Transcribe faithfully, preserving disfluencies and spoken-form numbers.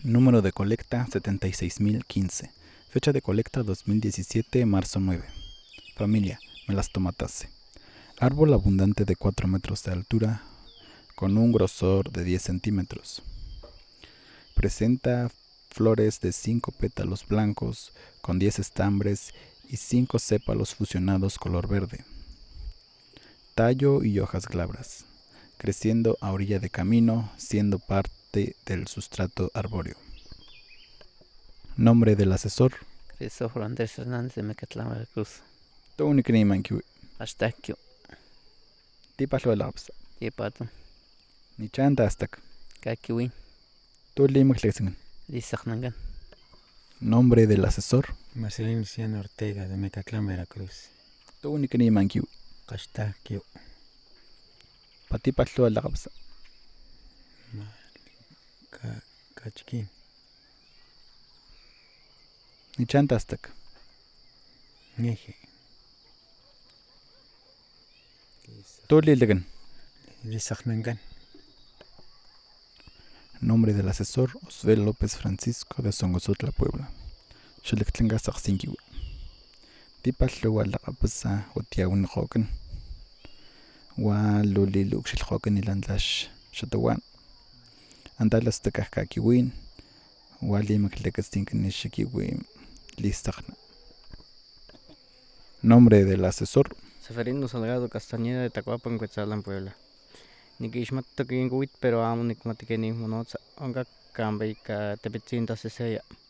Número de colecta setenta y seis mil quince. Fecha de colecta dos mil diecisiete, marzo nueve. Familia, Melastomatacea. Árbol abundante de cuatro metros de altura, con un grosor de diez centímetros. Presenta flores de cinco pétalos blancos, con diez estambres y cinco sépalos fusionados color verde. Tallo y hojas glabras, creciendo a orilla de camino, siendo parte del sustrato arbóreo. Nombre del asesor. Cristóforo Andrés Hernández de Mecatlán, Veracruz. Tuunikni mankiwi. Ashtakio, Tipalhuelapsa. Yepato, Nichanta astak. Kakiwin, Tulimaklexin. Lizaknangan. Nombre del asesor. Marcelino Luciano Ortega de Mecatlán, Veracruz. Tuunikni mankiwi. Kashtakio. Patipalhuelapsa. Kachkin. Nichanta astak. Neje. Tulilegan. Lizaknangan. Nombre del asesor. Osvel López Francisco de Songosotla, Puebla. Xelectlenga saxinkiwi. Tipalhuelapsa utiawin joken. Wa luliluk xiljoken ilandlash xatawan. Andalas tekahkakiwin. Wa limaklekastinkin xikiwi listakna. Nombre del asesor. Seferino Salgado Castañeda de Tacuapan, Cuetzalan, Puebla. Nikishmatok inguit, pero amo nikmatikeni monotza. Onga Cambeika Tepetzinta Ceseya.